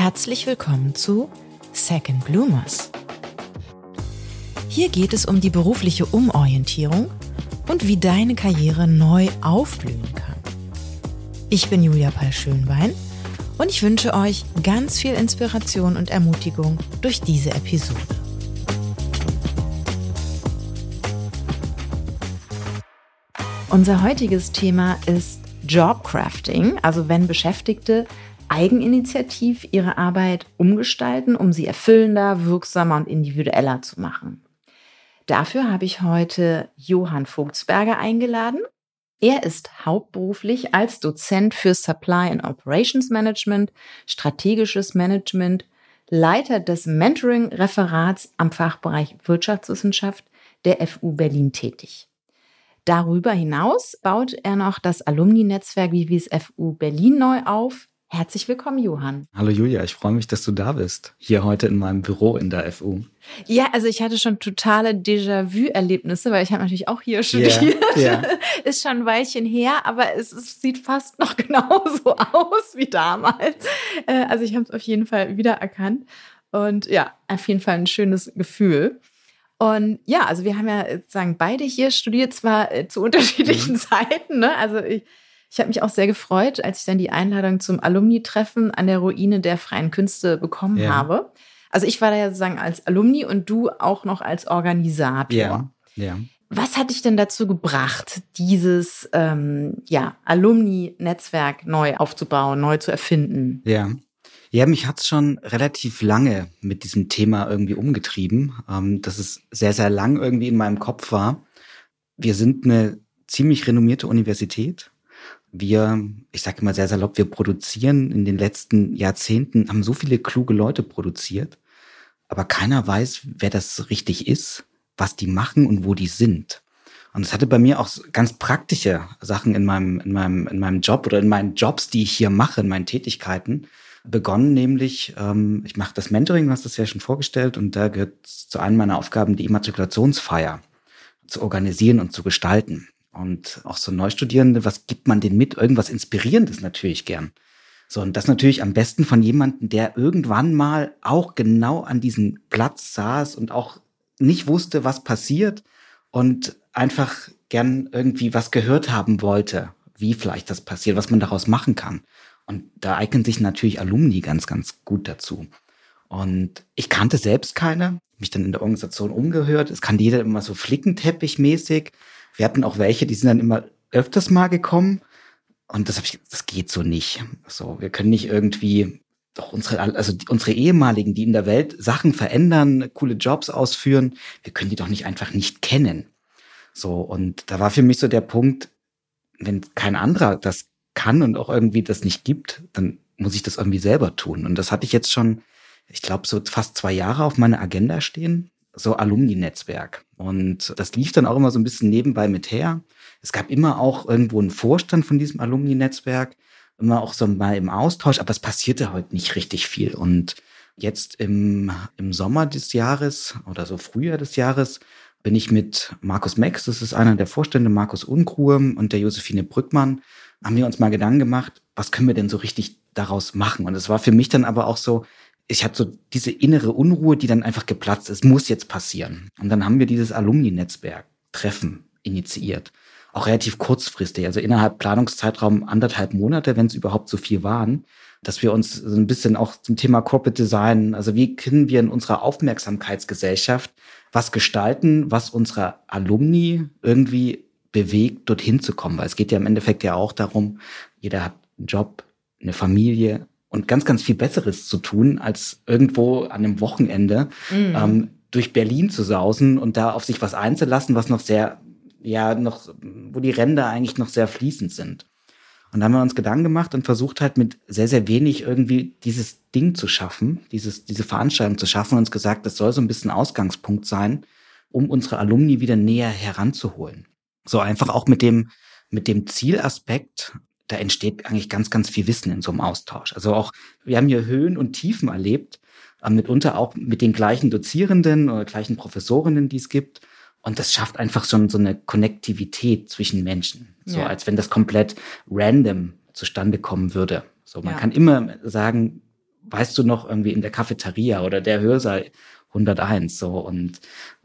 Herzlich willkommen zu Second Bloomers. Hier geht es um die berufliche Umorientierung und wie deine Karriere neu aufblühen kann. Ich bin Julia Pall-Schönbein und ich wünsche euch ganz viel Inspiration und Ermutigung durch diese Episode. Unser heutiges Thema ist Jobcrafting, also wenn Beschäftigte eigeninitiativ ihre Arbeit umgestalten, um sie erfüllender, wirksamer und individueller zu machen. Dafür habe ich heute Johann Vogtsberger eingeladen. Er ist hauptberuflich als Dozent für Supply and Operations Management, strategisches Management, Leiter des Mentoring-Referats am Fachbereich Wirtschaftswissenschaft der FU Berlin tätig. Darüber hinaus baut er noch das Alumni-Netzwerk Vivis FU Berlin neu auf. Herzlich willkommen, Johann. Hallo Julia, ich freue mich, dass du da bist. Hier heute in meinem Büro in der FU. Ja, also ich hatte schon totale Déjà-vu-Erlebnisse, weil ich habe natürlich auch hier studiert. Yeah. Ist schon ein Weilchen her, aber es sieht fast noch genauso aus wie damals. Also ich habe es auf jeden Fall wiedererkannt. Und ja, auf jeden Fall ein schönes Gefühl. Und ja, also wir haben ja sozusagen beide hier studiert, zwar zu unterschiedlichen Zeiten, ne? Also ich habe mich auch sehr gefreut, als ich dann die Einladung zum Alumni-Treffen an der Ruine der Freien Künste bekommen habe. Also ich war da ja sozusagen als Alumni und du auch noch als Organisator. Ja. Was hat dich denn dazu gebracht, dieses Alumni-Netzwerk neu aufzubauen, neu zu erfinden? Ja, mich hat's schon relativ lange mit diesem Thema irgendwie umgetrieben, dass es sehr, sehr lang irgendwie in meinem Kopf war. Wir sind eine ziemlich renommierte Universität. Ich sage immer sehr salopp, wir produzieren in den letzten Jahrzehnten, haben so viele kluge Leute produziert, aber keiner weiß, wer das richtig ist, was die machen und wo die sind. Und es hatte bei mir auch ganz praktische Sachen in meinem Job oder in meinen Jobs, die ich hier mache, in meinen Tätigkeiten, begonnen, nämlich, ich mache das Mentoring, du hast das ja schon vorgestellt, und da gehört zu einem meiner Aufgaben, die Immatrikulationsfeier zu organisieren und zu gestalten. Und auch so Neustudierende, was gibt man denen mit? Irgendwas Inspirierendes natürlich gern. So, und das natürlich am besten von jemandem, der irgendwann mal auch genau an diesem Platz saß und auch nicht wusste, was passiert und einfach gern irgendwie was gehört haben wollte, wie vielleicht das passiert, was man daraus machen kann. Und da eignen sich natürlich Alumni ganz, ganz gut dazu. Und ich kannte selbst keine, mich dann in der Organisation umgehört. Es kann jeder immer so flickenteppichmäßig. Wir hatten auch welche, die sind dann immer öfters mal gekommen. Und das geht so nicht. So, wir können nicht irgendwie doch unsere ehemaligen, die in der Welt Sachen verändern, coole Jobs ausführen, wir können die doch nicht einfach nicht kennen. So, und da war für mich so der Punkt, wenn kein anderer das kann und auch irgendwie das nicht gibt, dann muss ich das irgendwie selber tun. Und das hatte ich jetzt schon, ich glaube, so fast 2 Jahre auf meiner Agenda stehen, so Alumni-Netzwerk. Und das lief dann auch immer so ein bisschen nebenbei mit her. Es gab immer auch irgendwo einen Vorstand von diesem Alumni-Netzwerk, immer auch so mal im Austausch, aber es passierte heute nicht richtig viel. Und jetzt im Sommer des Jahres oder so Frühjahr des Jahres bin ich mit Markus Mex, das ist einer der Vorstände, Markus Unkruhe, und der Josephine Brückmann, haben wir uns mal Gedanken gemacht, was können wir denn so richtig daraus machen? Und es war für mich dann aber auch so, ich hatte so diese innere Unruhe, die dann einfach geplatzt ist, muss jetzt passieren. Und dann haben wir dieses Alumni-Netzwerk-Treffen initiiert. Auch relativ kurzfristig, also innerhalb Planungszeitraum 1,5 Monate, wenn es überhaupt so viel waren, dass wir uns so ein bisschen auch zum Thema Corporate Design, also wie können wir in unserer Aufmerksamkeitsgesellschaft was gestalten, was unsere Alumni irgendwie bewegt, dorthin zu kommen. Weil es geht ja im Endeffekt ja auch darum, jeder hat einen Job, eine Familie und ganz, ganz viel Besseres zu tun, als irgendwo an einem Wochenende durch Berlin zu sausen und da auf sich was einzulassen, was noch sehr, wo die Ränder eigentlich noch sehr fließend sind. Und da haben wir uns Gedanken gemacht und versucht halt mit sehr, sehr wenig irgendwie dieses Ding zu schaffen, diese Veranstaltung zu schaffen, und uns gesagt, das soll so ein bisschen Ausgangspunkt sein, um unsere Alumni wieder näher heranzuholen. So einfach auch mit dem Zielaspekt, da entsteht eigentlich ganz, ganz viel Wissen in so einem Austausch. Also auch, wir haben hier Höhen und Tiefen erlebt, mitunter auch mit den gleichen Dozierenden oder gleichen Professorinnen, die es gibt. Und das schafft einfach schon so eine Konnektivität zwischen Menschen. So als wenn das komplett random zustande kommen würde. So, man kann immer sagen, weißt du noch irgendwie in der Cafeteria oder der Hörsaal 101 so und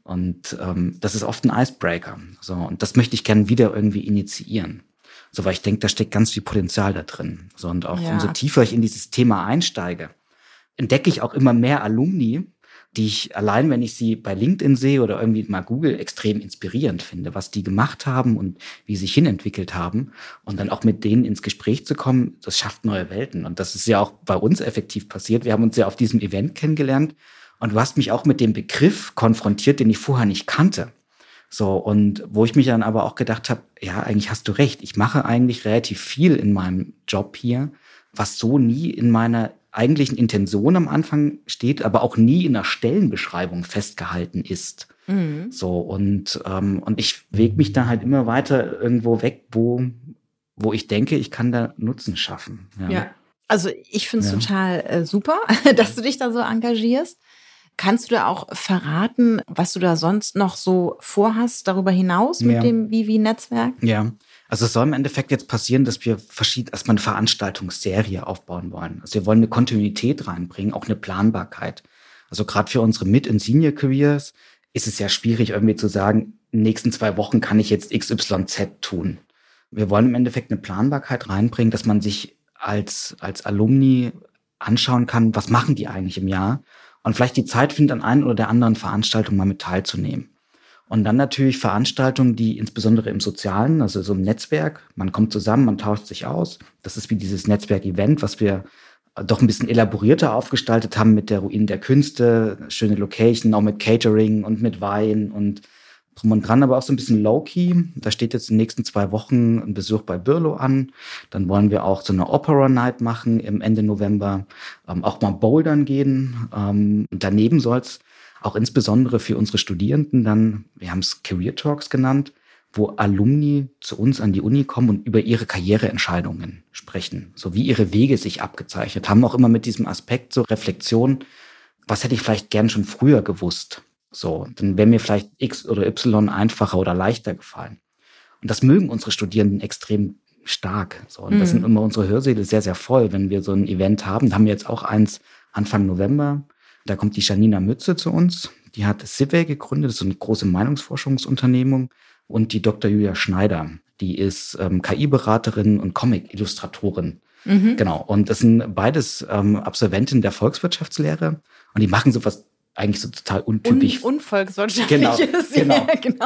das ist oft ein Icebreaker. So, und das möchte ich gerne wieder irgendwie initiieren. So, weil ich denke, da steckt ganz viel Potenzial da drin. So, und auch umso tiefer ich in dieses Thema einsteige, entdecke ich auch immer mehr Alumni, die ich allein, wenn ich sie bei LinkedIn sehe oder irgendwie mal Google, extrem inspirierend finde, was die gemacht haben und wie sie sich hinentwickelt haben. Und dann auch mit denen ins Gespräch zu kommen, das schafft neue Welten. Und das ist ja auch bei uns effektiv passiert. Wir haben uns ja auf diesem Event kennengelernt. Und du hast mich auch mit dem Begriff konfrontiert, den ich vorher nicht kannte. So, und wo ich mich dann aber auch gedacht habe, ja, eigentlich hast du recht. Ich mache eigentlich relativ viel in meinem Job hier, was so nie in meiner eigentlichen Intention am Anfang steht, aber auch nie in der Stellenbeschreibung festgehalten ist. Mhm. So, und ich wege mich da halt immer weiter irgendwo weg, wo ich denke, ich kann da Nutzen schaffen. Ja. Also ich finde es total super, dass du dich da so engagierst. Kannst du da auch verraten, was du da sonst noch so vorhast, darüber hinaus mit dem Vivi-Netzwerk? Ja, also es soll im Endeffekt jetzt passieren, dass wir erstmal eine Veranstaltungsserie aufbauen wollen. Also wir wollen eine Kontinuität reinbringen, auch eine Planbarkeit. Also gerade für unsere Mid- und Senior-Careers ist es ja schwierig, irgendwie zu sagen, in den nächsten 2 Wochen kann ich jetzt XYZ tun. Wir wollen im Endeffekt eine Planbarkeit reinbringen, dass man sich als Alumni anschauen kann, was machen die eigentlich im Jahr? Und vielleicht die Zeit findet, an einer oder der anderen Veranstaltung mal mit teilzunehmen. Und dann natürlich Veranstaltungen, die insbesondere im Sozialen, also so im Netzwerk, man kommt zusammen, man tauscht sich aus. Das ist wie dieses Netzwerk-Event, was wir doch ein bisschen elaborierter aufgestaltet haben mit der Ruine der Künste, schöne Location, auch mit Catering und mit Wein und drum und dran, aber auch so ein bisschen low-key. Da steht jetzt in den nächsten 2 Wochen ein Besuch bei Birlo an. Dann wollen wir auch so eine Opera-Night machen im Ende November, auch mal bouldern gehen. Und daneben soll es auch insbesondere für unsere Studierenden dann, wir haben es Career Talks genannt, wo Alumni zu uns an die Uni kommen und über ihre Karriereentscheidungen sprechen, so wie ihre Wege sich abgezeichnet haben, auch immer mit diesem Aspekt so Reflexion, was hätte ich vielleicht gern schon früher gewusst. So, dann wäre mir vielleicht X oder Y einfacher oder leichter gefallen. Und das mögen unsere Studierenden extrem stark. So, und das sind immer unsere Hörsäle sehr, sehr voll, wenn wir so ein Event haben. Da haben wir jetzt auch eins Anfang November. Da kommt die Janina Mütze zu uns. Die hat Civey gegründet, das ist so eine große Meinungsforschungsunternehmung. Und die Dr. Julia Schneider, die ist KI-Beraterin und Comic-Illustratorin. Mhm. Genau. Und das sind beides Absolventinnen der Volkswirtschaftslehre. Und die machen sowas eigentlich so total untypisch. Unvolkswirtschaftliches. Genau.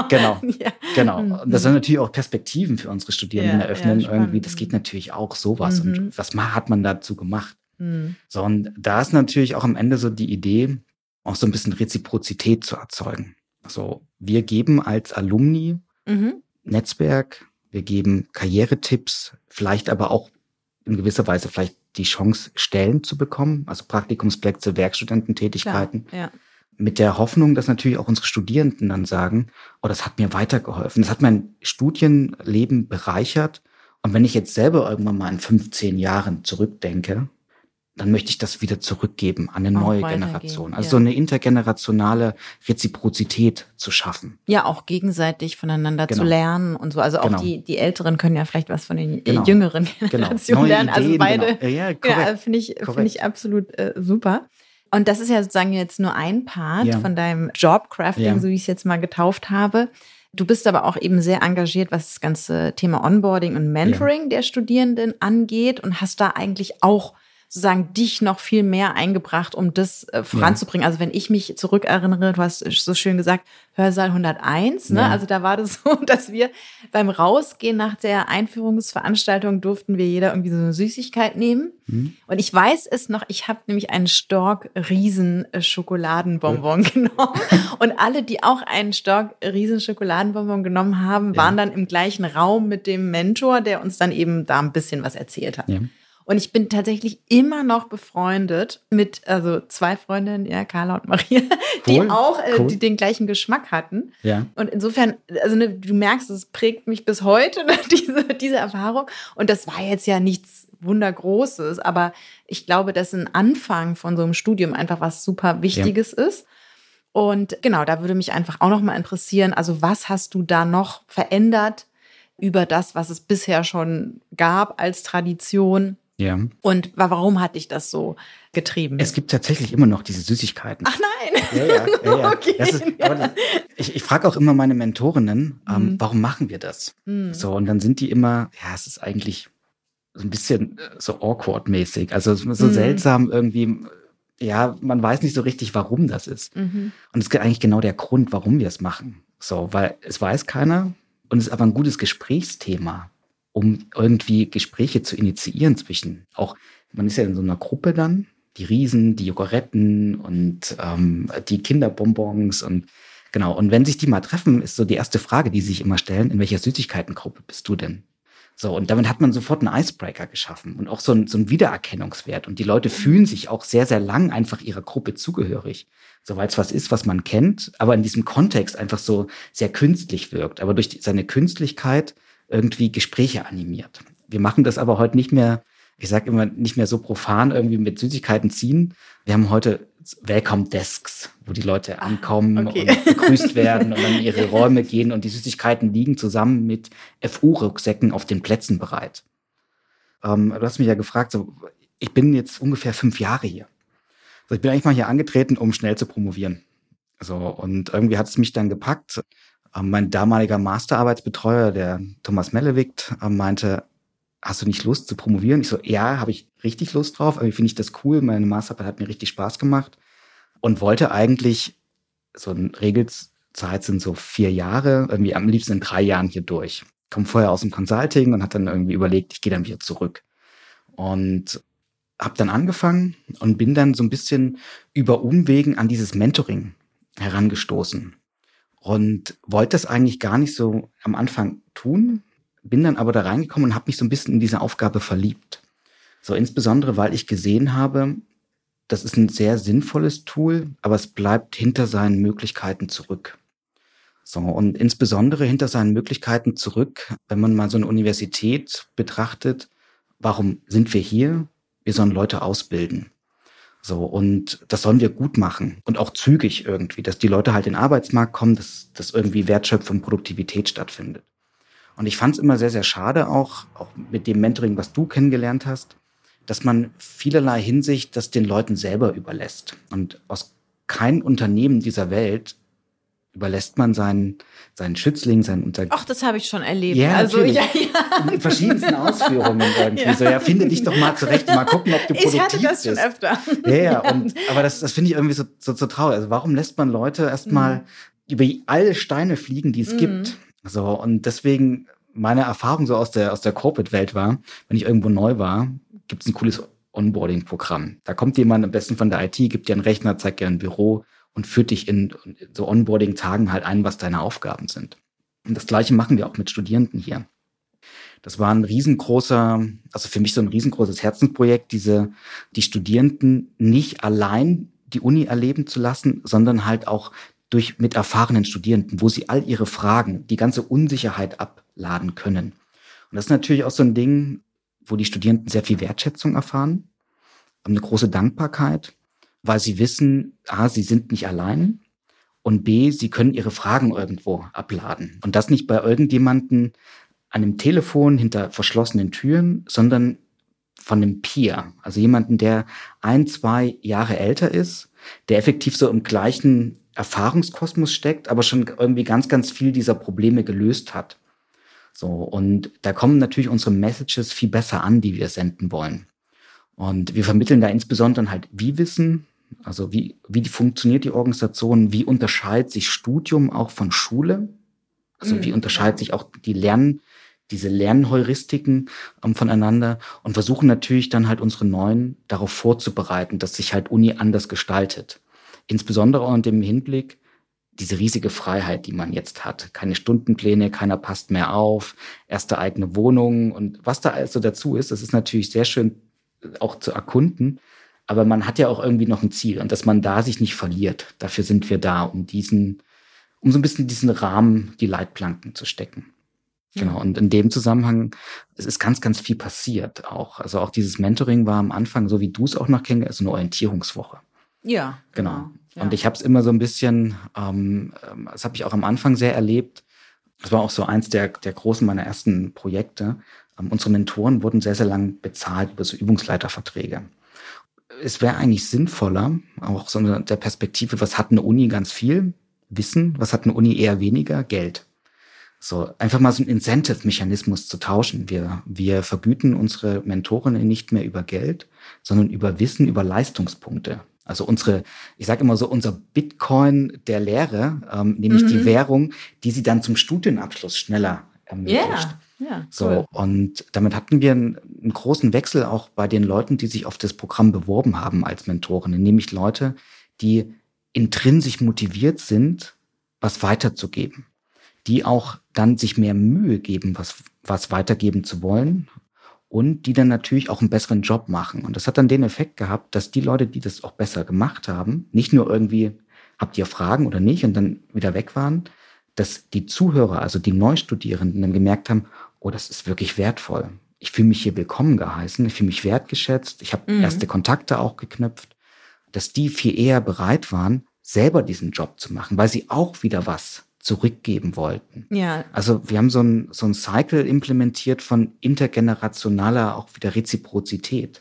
Ja. Und das sind natürlich auch Perspektiven für unsere Studierenden eröffnen. Irgendwie, das geht natürlich auch sowas. Und was hat man dazu gemacht? So, und da ist natürlich auch am Ende so die Idee, auch so ein bisschen Reziprozität zu erzeugen. Also wir geben als Alumni Netzwerk, wir geben Karrieretipps, vielleicht aber auch in gewisser Weise vielleicht die Chance, Stellen zu bekommen, also Praktikumsplätze, Werkstudententätigkeiten. Klar, ja. Mit der Hoffnung, dass natürlich auch unsere Studierenden dann sagen, oh, das hat mir weitergeholfen, das hat mein Studienleben bereichert. Und wenn ich jetzt selber irgendwann mal in 15 Jahren zurückdenke, dann möchte ich das wieder zurückgeben an eine neue Generation. Also so eine intergenerationale Reziprozität zu schaffen. Ja, auch gegenseitig voneinander zu lernen und so. Also auch die Älteren können ja vielleicht was von den jüngeren Generationen lernen. Also Ideen, beide, ja, finde ich absolut super. Und das ist ja sozusagen jetzt nur ein Part von deinem Jobcrafting, so wie ich es jetzt mal getauft habe. Du bist aber auch eben sehr engagiert, was das ganze Thema Onboarding und Mentoring der Studierenden angeht und hast da eigentlich auch sozusagen dich noch viel mehr eingebracht, um das voranzubringen. Also wenn ich mich zurückerinnere, du hast so schön gesagt, Hörsaal 101, ne? Also da war das so, dass wir beim Rausgehen nach der Einführungsveranstaltung durften wir jeder irgendwie so eine Süßigkeit nehmen. Und ich weiß es noch, ich habe nämlich einen Stork-Riesen-Schokoladenbonbon genommen. Und alle, die auch einen Stork-Riesen-Schokoladenbonbon genommen haben, waren dann im gleichen Raum mit dem Mentor, der uns dann eben da ein bisschen was erzählt hat. Ja. Und ich bin tatsächlich immer noch befreundet mit 2 Freundinnen, Carla und Maria, die auch die den gleichen Geschmack hatten. Ja. Und insofern, du merkst, es prägt mich bis heute, diese Erfahrung. Und das war jetzt ja nichts Wundergroßes, aber ich glaube, dass ein Anfang von so einem Studium einfach was super Wichtiges ist. Und genau, da würde mich einfach auch noch mal interessieren, also was hast du da noch verändert über das, was es bisher schon gab als Tradition? Ja. Und warum hat dich das so getrieben? Es gibt tatsächlich immer noch diese Süßigkeiten. Ach nein! Ja. Okay. Ich frage auch immer meine Mentorinnen, warum machen wir das? So, und dann sind die immer, es ist eigentlich so ein bisschen so awkward-mäßig. Also so seltsam irgendwie, man weiß nicht so richtig, warum das ist. Und es ist eigentlich genau der Grund, warum wir es machen. So, weil es weiß keiner und es ist aber ein gutes Gesprächsthema, um irgendwie Gespräche zu initiieren zwischen, auch, man ist ja in so einer Gruppe dann, die Riesen, die Jogoretten und die Kinderbonbons und genau. Und wenn sich die mal treffen, ist so die erste Frage, die sie sich immer stellen, in welcher Süßigkeitengruppe bist du denn? So, und damit hat man sofort einen Icebreaker geschaffen und auch so ein Wiedererkennungswert. Und die Leute fühlen sich auch sehr, sehr lang einfach ihrer Gruppe zugehörig. So, weil es was ist, was man kennt, aber in diesem Kontext einfach so sehr künstlich wirkt, aber durch seine Künstlichkeit irgendwie Gespräche animiert. Wir machen das aber heute nicht mehr, ich sage immer, nicht mehr so profan irgendwie mit Süßigkeiten ziehen. Wir haben heute Welcome Desks, wo die Leute ankommen und begrüßt werden und dann in ihre Räume gehen und die Süßigkeiten liegen zusammen mit FU-Rucksäcken auf den Plätzen bereit. Du hast mich ja gefragt, so, ich bin jetzt ungefähr 5 Jahre hier. Also ich bin eigentlich mal hier angetreten, um schnell zu promovieren. So, und irgendwie hat es mich dann gepackt. Mein damaliger Masterarbeitsbetreuer, der Thomas Mellewigt, meinte, hast du nicht Lust zu promovieren? Ich so, ja, habe ich richtig Lust drauf. Irgendwie finde ich das cool. Meine Masterarbeit hat mir richtig Spaß gemacht. Und wollte eigentlich, so eine Regelzeit sind so 4 Jahre, irgendwie am liebsten in 3 Jahren hier durch. Komme vorher aus dem Consulting und hat dann irgendwie überlegt, ich gehe dann wieder zurück. Und habe dann angefangen und bin dann so ein bisschen über Umwegen an dieses Mentoring herangestoßen. Und wollte das eigentlich gar nicht so am Anfang tun, bin dann aber da reingekommen und habe mich so ein bisschen in diese Aufgabe verliebt. So insbesondere, weil ich gesehen habe, das ist ein sehr sinnvolles Tool, aber es bleibt hinter seinen Möglichkeiten zurück. So, und insbesondere hinter seinen Möglichkeiten zurück, wenn man mal so eine Universität betrachtet, warum sind wir hier? Wir sollen Leute ausbilden. So, und das sollen wir gut machen und auch zügig irgendwie, dass die Leute halt in den Arbeitsmarkt kommen, dass irgendwie Wertschöpfung, Produktivität stattfindet. Und ich fand es immer sehr, sehr schade, auch mit dem Mentoring, was du kennengelernt hast, dass man vielerlei Hinsicht das den Leuten selber überlässt. Und aus keinem Unternehmen dieser Welt überlässt man seinen Schützling, seinen Unternehmen. Ach, das habe ich schon erlebt. Ja, also, natürlich. In verschiedensten Ausführungen irgendwie. So, finde dich doch mal zurecht, mal gucken, ob du produktiv bist. Ich hatte das schon öfter. Aber das finde ich irgendwie so traurig. Also warum lässt man Leute erstmal über alle Steine fliegen, die es gibt? So, und deswegen meine Erfahrung so aus der Corporate-Welt war, wenn ich irgendwo neu war, gibt es ein cooles Onboarding-Programm. Da kommt jemand am besten von der IT, gibt dir einen Rechner, zeigt dir ein Büro und führt dich in so Onboarding-Tagen halt ein, was deine Aufgaben sind. Und das Gleiche machen wir auch mit Studierenden hier. Das war also für mich so ein riesengroßes Herzensprojekt, die Studierenden nicht allein die Uni erleben zu lassen, sondern halt auch mit erfahrenen Studierenden, wo sie all ihre Fragen, die ganze Unsicherheit abladen können. Und das ist natürlich auch so ein Ding, wo die Studierenden sehr viel Wertschätzung erfahren, eine große Dankbarkeit, weil sie wissen, A, sie sind nicht allein und B, sie können ihre Fragen irgendwo abladen. Und das nicht bei irgendjemanden an einem Telefon hinter verschlossenen Türen, sondern von einem Peer, also jemanden, der 1, 2 Jahre älter ist, der effektiv so im gleichen Erfahrungskosmos steckt, aber schon irgendwie ganz, ganz viel dieser Probleme gelöst hat. So, und da kommen natürlich unsere Messages viel besser an, die wir senden wollen. Und wir vermitteln da insbesondere halt Wie-Wissen, also wie funktioniert die Organisation, wie unterscheidet sich Studium auch von Schule, also wie unterscheidet sich auch diese Lernheuristiken voneinander und versuchen natürlich dann halt unsere Neuen darauf vorzubereiten, dass sich halt Uni anders gestaltet. Insbesondere auch in dem Hinblick, diese riesige Freiheit, die man jetzt hat. Keine Stundenpläne, keiner passt mehr auf, erste eigene Wohnung und was da also dazu ist, das ist natürlich sehr schön auch zu erkunden. Aber man hat ja auch irgendwie noch ein Ziel und dass man da sich nicht verliert. Dafür sind wir da, um so ein bisschen diesen Rahmen, die Leitplanken zu stecken. Genau. Und in dem Zusammenhang, es ist ganz, ganz viel passiert auch. Also auch dieses Mentoring war am Anfang, so wie du es auch noch kennst, eine Orientierungswoche. Ja. Genau. Ja. Und ich habe es immer so ein bisschen, das habe ich auch am Anfang sehr erlebt. Das war auch so eins der großen meiner ersten Projekte. Unsere Mentoren wurden sehr, sehr lang bezahlt über so Übungsleiterverträge. Es wäre eigentlich sinnvoller, auch so der Perspektive, was hat eine Uni ganz viel? Wissen, was hat eine Uni eher weniger? Geld. So, einfach mal so einen Incentive-Mechanismus zu tauschen. Wir vergüten unsere Mentorinnen nicht mehr über Geld, sondern über Wissen, über Leistungspunkte. Also ich sage immer so, unser Bitcoin der Lehre, nämlich die Währung, die sie dann zum Studienabschluss schneller ermöglicht. Ja, so, cool. und damit hatten wir einen großen Wechsel auch bei den Leuten, die sich auf das Programm beworben haben als Mentorinnen, nämlich Leute, die intrinsisch motiviert sind, was weiterzugeben, die auch dann sich mehr Mühe geben, was weitergeben zu wollen und die dann natürlich auch einen besseren Job machen. Und das hat dann den Effekt gehabt, dass die Leute, die das auch besser gemacht haben, nicht nur irgendwie, habt ihr Fragen oder nicht, und dann wieder weg waren, dass die Zuhörer, also die Neustudierenden, dann gemerkt haben, oh, das ist wirklich wertvoll. Ich fühle mich hier willkommen geheißen, ich fühle mich wertgeschätzt, ich habe erste Kontakte auch geknüpft, dass die viel eher bereit waren, selber diesen Job zu machen, weil sie auch wieder was zurückgeben wollten. Ja. Also wir haben so ein Cycle implementiert von intergenerationaler auch wieder Reziprozität.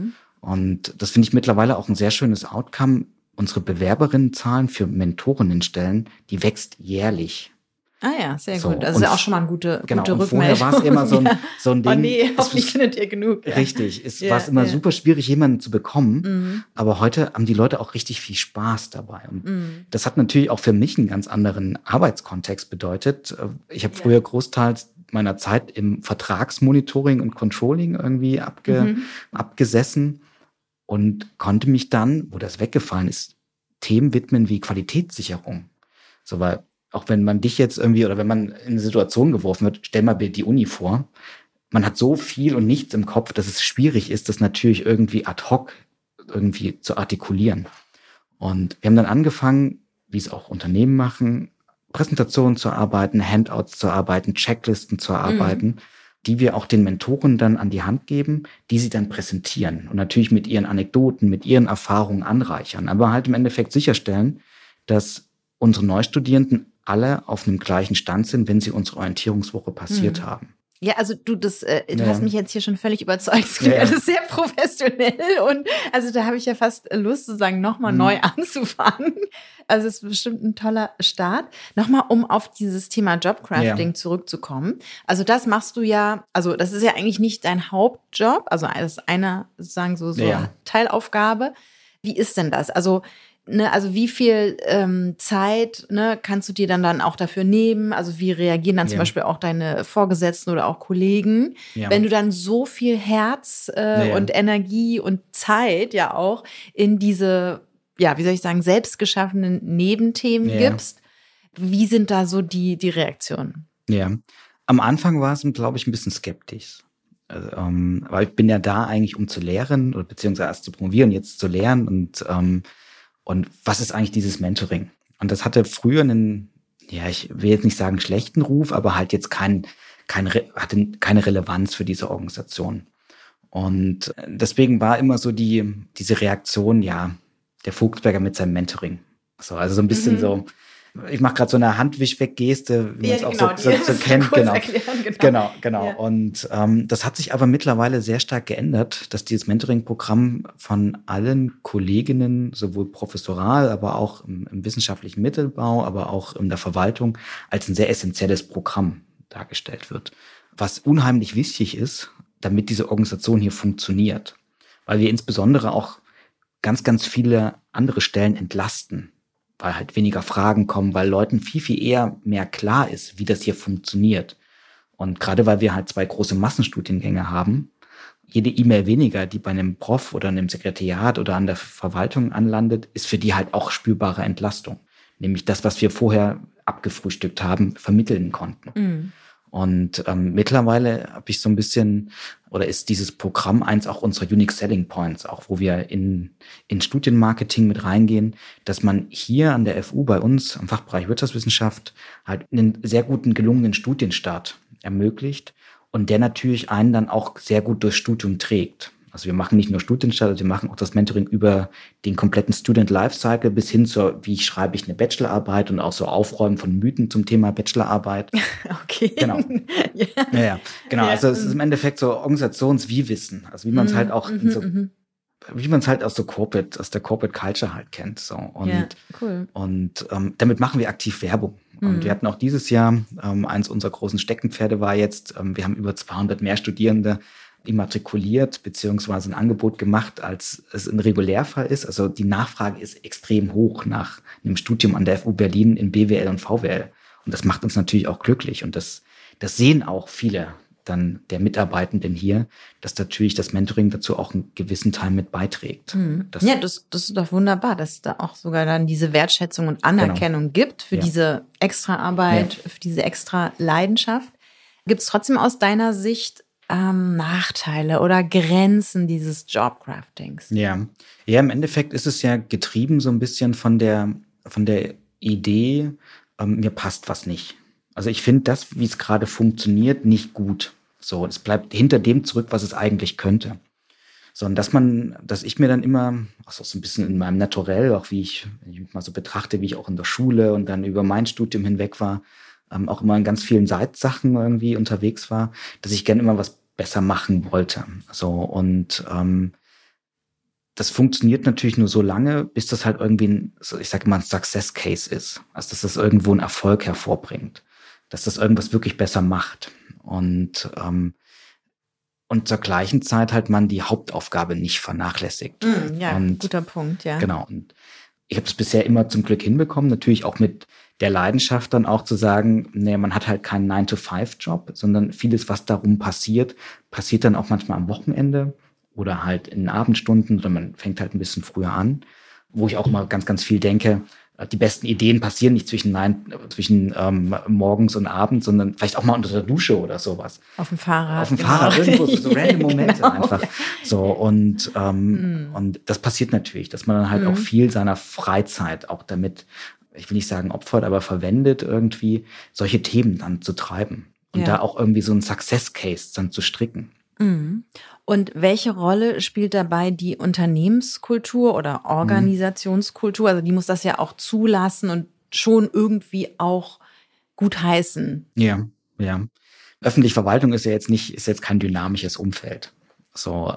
Und das finde ich mittlerweile auch ein sehr schönes Outcome. Unsere Bewerberinnenzahlen für Mentorinnenstellen, die wächst jährlich. Ah ja, sehr So, gut. Das ist ja auch schon mal eine gute Genau, und Rückmeldung. vorher war es immer so ein Ding. Oh nee, hoffentlich findet ihr genug. Ja. Richtig, war es immer super schwierig, jemanden zu bekommen. Aber heute haben die Leute auch richtig viel Spaß dabei. Und das hat natürlich auch für mich einen ganz anderen Arbeitskontext bedeutet. Ich habe früher großteils meiner Zeit im Vertragsmonitoring und Controlling irgendwie abgesessen und konnte mich dann, wo das weggefallen ist, Themen widmen wie Qualitätssicherung. So, weil auch wenn man dich jetzt irgendwie oder wenn man in eine Situation geworfen wird, stell mal die Uni vor, man hat so viel und nichts im Kopf, dass es schwierig ist, das natürlich irgendwie ad hoc irgendwie zu artikulieren. Und wir haben dann angefangen, wie es auch Unternehmen machen, Präsentationen zu arbeiten, Handouts zu arbeiten, Checklisten zu arbeiten, die wir auch den Mentoren dann an die Hand geben, die sie dann präsentieren und natürlich mit ihren Anekdoten, mit ihren Erfahrungen anreichern, aber halt im Endeffekt sicherstellen, dass unsere Neustudierenden alle auf einem gleichen Stand sind, wenn sie unsere Orientierungswoche passiert haben. Ja, also du hast mich jetzt hier schon völlig überzeugt. Das klingt alles sehr professionell und also da habe ich ja fast Lust zu sagen, nochmal neu anzufangen. Also es ist bestimmt ein toller Start. Nochmal, um auf dieses Thema Jobcrafting zurückzukommen. Also das machst du ja, also das ist ja eigentlich nicht dein Hauptjob, also das ist einer sozusagen so Teilaufgabe. Wie ist denn das? Also wie viel Zeit kannst du dir dann auch dafür nehmen? Also wie reagieren dann zum Beispiel auch deine Vorgesetzten oder auch Kollegen, wenn du dann so viel Herz und Energie und Zeit ja auch in diese, wie soll ich sagen, selbstgeschaffenen Nebenthemen gibst? Wie sind da so die Reaktionen? Ja, am Anfang war es, glaube ich, ein bisschen skeptisch. Also, weil ich bin ja da eigentlich, um zu lehren oder beziehungsweise erst zu promovieren, jetzt zu lehren und was ist eigentlich dieses Mentoring? Und das hatte früher einen, ich will jetzt nicht sagen schlechten Ruf, aber halt jetzt hatte keine Relevanz für diese Organisation. Und deswegen war immer so diese Reaktion, der Vogtsberger mit seinem Mentoring. Also so ein bisschen so, ich mache gerade so eine Handwischweggeste, wie man es auch so kennt. Genau. Ja. Und das hat sich aber mittlerweile sehr stark geändert, dass dieses Mentoring-Programm von allen Kolleginnen, sowohl professoral, aber auch im wissenschaftlichen Mittelbau, aber auch in der Verwaltung, als ein sehr essentielles Programm dargestellt wird. Was unheimlich wichtig ist, damit diese Organisation hier funktioniert. Weil wir insbesondere auch ganz, ganz viele andere Stellen entlasten. Weil halt weniger Fragen kommen, weil Leuten viel, viel eher mehr klar ist, wie das hier funktioniert. Und gerade weil wir halt 2 große Massenstudiengänge haben, jede E-Mail weniger, die bei einem Prof oder einem Sekretariat oder an der Verwaltung anlandet, ist für die halt auch spürbare Entlastung. Nämlich das, was wir vorher abgefrühstückt haben, vermitteln konnten. Und mittlerweile habe ich so ein bisschen, oder ist dieses Programm eins auch unserer Unique Selling Points, auch wo wir in Studienmarketing mit reingehen, dass man hier an der FU bei uns am Fachbereich Wirtschaftswissenschaft halt einen sehr guten, gelungenen Studienstart ermöglicht und der natürlich einen dann auch sehr gut durchs Studium trägt. Also wir machen nicht nur Studienstart, wir machen auch das Mentoring über den kompletten Student Lifecycle bis hin zur, wie schreibe ich eine Bachelorarbeit und auch so Aufräumen von Mythen zum Thema Bachelorarbeit. Okay. Genau. Ja. Ja, genau. Ja. Also es ist im Endeffekt so Organisations-Wie-Wissen. Also wie man es halt auch wie man es halt aus der Corporate Culture halt kennt. So. Und, ja, cool. Und damit machen wir aktiv Werbung. Und wir hatten auch dieses Jahr, eins unserer großen Steckenpferde war jetzt, wir haben über 200 mehr Studierende immatrikuliert beziehungsweise ein Angebot gemacht, als es ein Regulärfall ist. Also die Nachfrage ist extrem hoch nach einem Studium an der FU Berlin in BWL und VWL. Und das macht uns natürlich auch glücklich. Und das sehen auch viele dann der Mitarbeitenden hier, dass natürlich das Mentoring dazu auch einen gewissen Teil mit beiträgt. Das ist doch wunderbar, dass es da auch sogar dann diese Wertschätzung und Anerkennung gibt für diese extra Arbeit, für diese extra Leidenschaft. Gibt es trotzdem aus deiner Sicht Nachteile oder Grenzen dieses Jobcraftings? Ja, im Endeffekt ist es ja getrieben so ein bisschen von der Idee, mir passt was nicht. Also ich finde das, wie es gerade funktioniert, nicht gut. So, es bleibt hinter dem zurück, was es eigentlich könnte. So, und dass ich mir dann immer, also so ein bisschen in meinem Naturell, auch wenn ich mal so betrachte, wie ich auch in der Schule und dann über mein Studium hinweg war, auch immer in ganz vielen Sachen irgendwie unterwegs war, dass ich gerne immer was besser machen wollte. So, und das funktioniert natürlich nur so lange, bis das halt irgendwie ich sage mal, ein Success Case ist. Also, dass das irgendwo einen Erfolg hervorbringt. Dass das irgendwas wirklich besser macht. Und zur gleichen Zeit halt man die Hauptaufgabe nicht vernachlässigt. Ja, guter Punkt, ja. Genau. Und ich habe es bisher immer zum Glück hinbekommen, natürlich auch mit der Leidenschaft dann auch zu sagen, man hat halt keinen 9-to-5-Job, sondern vieles, was darum passiert dann auch manchmal am Wochenende oder halt in Abendstunden, oder man fängt halt ein bisschen früher an, wo ich auch mal ganz, ganz viel denke, die besten Ideen passieren nicht zwischen morgens und abends, sondern vielleicht auch mal unter der Dusche oder sowas. Auf dem Fahrrad. Irgendwo so random Momente genau. einfach. So, und das passiert natürlich, dass man dann halt auch viel seiner Freizeit auch damit, ich will nicht sagen opfert, aber verwendet, irgendwie solche Themen dann zu treiben. Und da auch irgendwie so einen Success Case dann zu stricken. Und welche Rolle spielt dabei die Unternehmenskultur oder Organisationskultur? Also die muss das ja auch zulassen und schon irgendwie auch gut heißen. Ja. Öffentliche Verwaltung ist jetzt kein dynamisches Umfeld. So,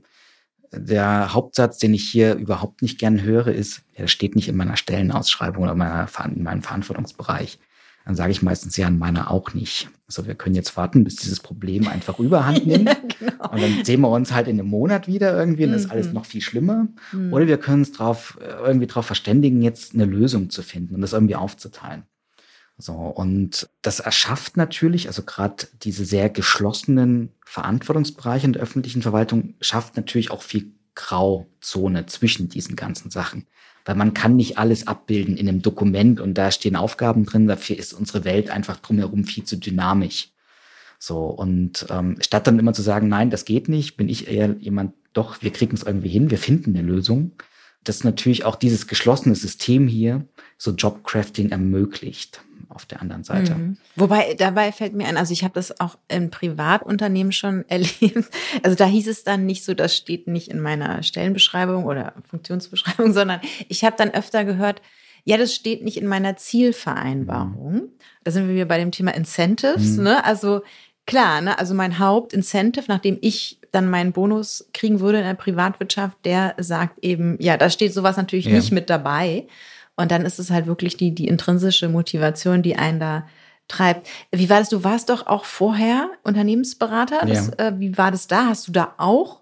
der Hauptsatz, den ich hier überhaupt nicht gern höre, ist, das steht nicht in meiner Stellenausschreibung oder in meinem Verantwortungsbereich. Dann sage ich meistens, ja, in meiner auch nicht. Also wir können jetzt warten, bis dieses Problem einfach Überhand nimmt. Ja, genau. Und dann sehen wir uns halt in einem Monat wieder irgendwie und das ist alles noch viel schlimmer. Oder wir können uns irgendwie drauf verständigen, jetzt eine Lösung zu finden und das irgendwie aufzuteilen. So, und das erschafft natürlich, also gerade diese sehr geschlossenen Verantwortungsbereiche in der öffentlichen Verwaltung, schafft natürlich auch viel Grauzone zwischen diesen ganzen Sachen. Weil man kann nicht alles abbilden in einem Dokument und da stehen Aufgaben drin, dafür ist unsere Welt einfach drumherum viel zu dynamisch. So, und statt dann immer zu sagen, nein, das geht nicht, bin ich eher jemand, doch, wir kriegen es irgendwie hin, wir finden eine Lösung. Das natürlich auch dieses geschlossene System hier so Jobcrafting ermöglicht auf der anderen Seite. Wobei, dabei fällt mir ein, also ich habe das auch in Privatunternehmen schon erlebt. Also da hieß es dann nicht so, das steht nicht in meiner Stellenbeschreibung oder Funktionsbeschreibung, sondern ich habe dann öfter gehört, ja, das steht nicht in meiner Zielvereinbarung. Da sind wir wieder bei dem Thema Incentives, ne? Also klar, ne? Also mein Hauptincentive, nachdem ich dann meinen Bonus kriegen würde in der Privatwirtschaft, der sagt eben, ja, da steht sowas natürlich nicht mit dabei. Und dann ist es halt wirklich die intrinsische Motivation, die einen da treibt. Wie war das? Du warst doch auch vorher Unternehmensberater. Wie war das da? Hast du da auch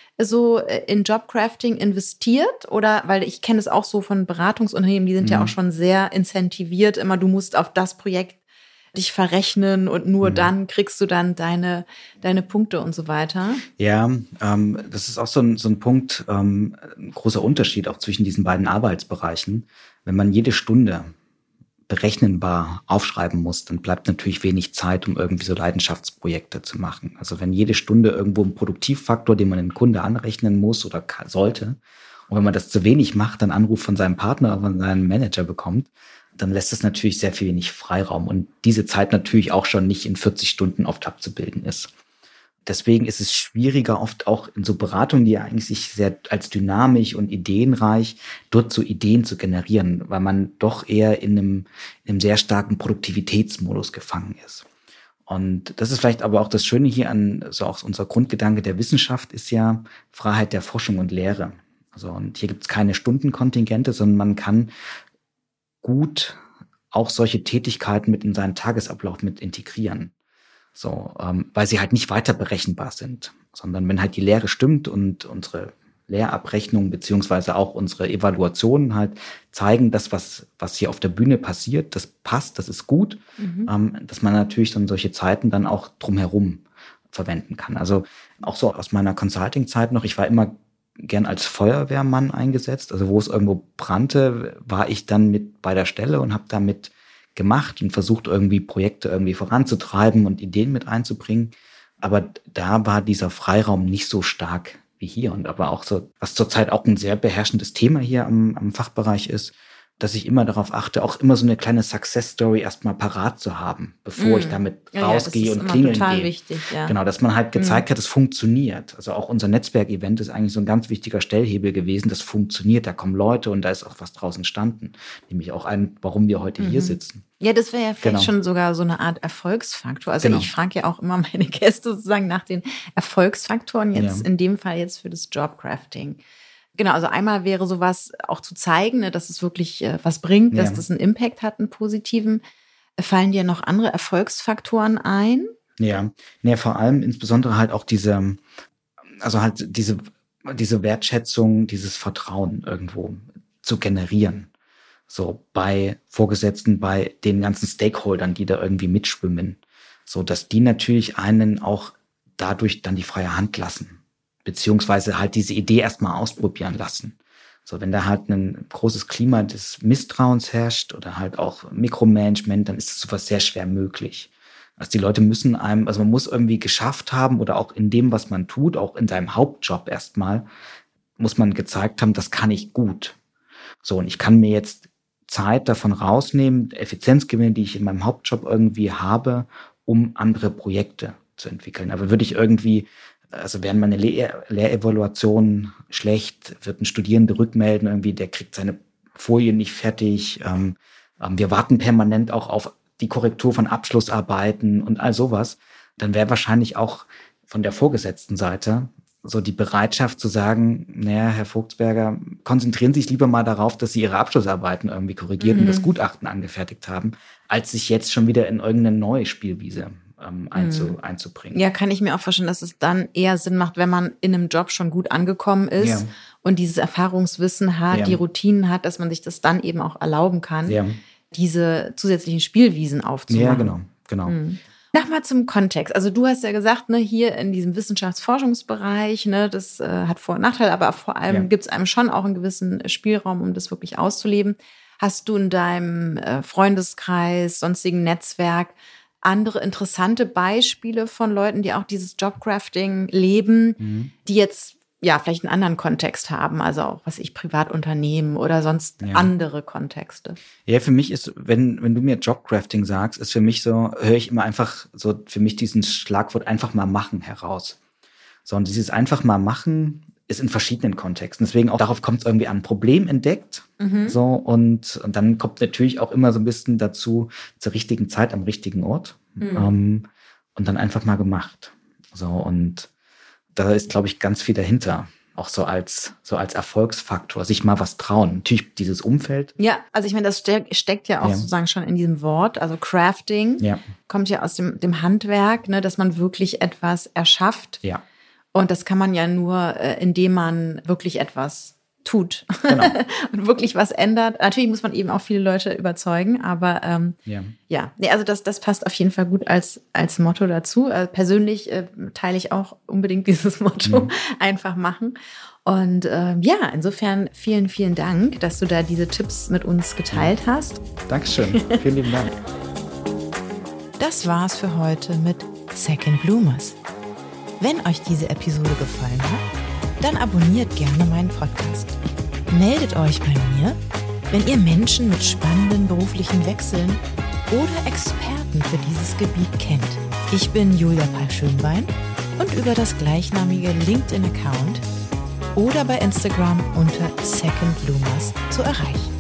so in Jobcrafting investiert? Oder, weil ich kenne es auch so von Beratungsunternehmen, die sind ja auch schon sehr incentiviert. Immer, du musst auf das Projekt dich verrechnen und nur dann kriegst du dann deine Punkte und so weiter. Ja, das ist auch so ein Punkt, ein großer Unterschied auch zwischen diesen beiden Arbeitsbereichen. Wenn man jede Stunde berechnenbar aufschreiben muss, dann bleibt natürlich wenig Zeit, um irgendwie so Leidenschaftsprojekte zu machen. Also wenn jede Stunde irgendwo ein Produktivfaktor, den man den Kunde anrechnen muss oder sollte, und wenn man das zu wenig macht, dann Anruf von seinem Partner oder von seinem Manager bekommt, dann lässt es natürlich sehr viel wenig Freiraum und diese Zeit natürlich auch schon nicht in 40 Stunden oft abzubilden ist. deswegen ist es schwieriger, oft auch in so Beratungen, die ja eigentlich sich sehr als dynamisch und ideenreich, dort so Ideen zu generieren, weil man doch eher in einem sehr starken Produktivitätsmodus gefangen ist. Und das ist vielleicht aber auch das Schöne hier an, so auch unser Grundgedanke der Wissenschaft ist ja Freiheit der Forschung und Lehre. Also, und hier gibt es keine Stundenkontingente, sondern man kann gut auch solche Tätigkeiten mit in seinen Tagesablauf mit integrieren. So, weil sie halt nicht weiter berechenbar sind, sondern wenn halt die Lehre stimmt und unsere Lehrabrechnungen beziehungsweise auch unsere Evaluationen halt zeigen, das, was hier auf der Bühne passiert, das passt, das ist gut, dass man natürlich dann solche Zeiten dann auch drumherum verwenden kann. Also auch so aus meiner Consulting-Zeit noch, ich war immer gern als Feuerwehrmann eingesetzt, also wo es irgendwo brannte, war ich dann mit bei der Stelle und habe damit gemacht und versucht irgendwie Projekte irgendwie voranzutreiben und Ideen mit einzubringen. Aber da war dieser Freiraum nicht so stark wie hier und aber auch so, was zurzeit auch ein sehr beherrschendes Thema hier am Fachbereich ist, dass ich immer darauf achte, auch immer so eine kleine Success-Story erstmal parat zu haben, bevor ich damit rausgehe und klingeln gehe. Das ist total wichtig, ja. Genau, dass man halt gezeigt hat, es funktioniert. Also auch unser Netzwerkevent ist eigentlich so ein ganz wichtiger Stellhebel gewesen. Das funktioniert, da kommen Leute und da ist auch was draus entstanden. Nämlich auch warum wir heute hier sitzen. Ja, das wäre ja vielleicht schon sogar so eine Art Erfolgsfaktor. Also ich frage ja auch immer meine Gäste sozusagen nach den Erfolgsfaktoren, jetzt in dem Fall jetzt für das Jobcrafting. Genau, also einmal wäre sowas auch zu zeigen, ne, dass es wirklich was bringt, dass das einen Impact hat, einen positiven. Fallen dir noch andere Erfolgsfaktoren ein? Ja, vor allem insbesondere halt auch diese Wertschätzung, dieses Vertrauen irgendwo zu generieren. So bei Vorgesetzten, bei den ganzen Stakeholdern, die da irgendwie mitschwimmen. So, dass die natürlich einen auch dadurch dann die freie Hand lassen. Beziehungsweise halt diese Idee erstmal ausprobieren lassen. So, wenn da halt ein großes Klima des Misstrauens herrscht oder halt auch Mikromanagement, dann ist sowas sehr schwer möglich. Also die Leute müssen man muss irgendwie geschafft haben oder auch in dem, was man tut, auch in seinem Hauptjob erstmal, muss man gezeigt haben, das kann ich gut. So, und ich kann mir jetzt Zeit davon rausnehmen, Effizienzgewinne, die ich in meinem Hauptjob irgendwie habe, um andere Projekte zu entwickeln. Aber würde ich wären meine Lehrevaluationen schlecht, wird ein Studierende rückmelden, irgendwie, der kriegt seine Folien nicht fertig. Wir warten permanent auch auf die Korrektur von Abschlussarbeiten und all sowas. Dann wäre wahrscheinlich auch von der vorgesetzten Seite so die Bereitschaft zu sagen, naja, Herr Vogtsberger, konzentrieren Sie sich lieber mal darauf, dass Sie Ihre Abschlussarbeiten irgendwie korrigiert und das Gutachten angefertigt haben, als sich jetzt schon wieder in irgendeine neue Spielwiese einzubringen. Ja, kann ich mir auch vorstellen, dass es dann eher Sinn macht, wenn man in einem Job schon gut angekommen ist und dieses Erfahrungswissen hat, die Routinen hat, dass man sich das dann eben auch erlauben kann, diese zusätzlichen Spielwiesen aufzumachen. Ja, genau. Nochmal zum Kontext. Also du hast ja gesagt, ne, hier in diesem Wissenschaftsforschungsbereich, ne, das hat Vor- und Nachteile, aber vor allem gibt es einem schon auch einen gewissen Spielraum, um das wirklich auszuleben. Hast du in deinem Freundeskreis, sonstigen Netzwerk andere interessante Beispiele von Leuten, die auch dieses Jobcrafting leben, die jetzt vielleicht einen anderen Kontext haben, also auch, Privatunternehmen oder sonst andere Kontexte? Ja, für mich ist, wenn du mir Jobcrafting sagst, ist für mich so, höre ich immer einfach so für mich diesen Schlagwort einfach mal machen heraus. So, und dieses einfach mal machen ist in verschiedenen Kontexten. Deswegen auch darauf kommt es irgendwie an. Problem entdeckt. So, und dann kommt natürlich auch immer so ein bisschen dazu, zur richtigen Zeit am richtigen Ort. Und dann einfach mal gemacht. So, und da ist, glaube ich, ganz viel dahinter. Auch so als Erfolgsfaktor, sich mal was trauen. Natürlich dieses Umfeld. Ja, also ich meine, das steckt ja auch sozusagen schon in diesem Wort. Also Crafting kommt ja aus dem Handwerk, ne, dass man wirklich etwas erschafft. Ja. Und das kann man ja nur, indem man wirklich etwas tut und wirklich was ändert. Natürlich muss man eben auch viele Leute überzeugen, aber also das passt auf jeden Fall gut als Motto dazu. Persönlich teile ich auch unbedingt dieses Motto, einfach machen. Und insofern vielen, vielen Dank, dass du da diese Tipps mit uns geteilt hast. Dankeschön, vielen lieben Dank. Das war's für heute mit Second Bloomers. Wenn euch diese Episode gefallen hat, dann abonniert gerne meinen Podcast. Meldet euch bei mir, wenn ihr Menschen mit spannenden beruflichen Wechseln oder Experten für dieses Gebiet kennt. Ich bin Julia Pahl-Schönbein und und über das gleichnamige LinkedIn-Account oder bei Instagram unter Second Bloomers zu erreichen.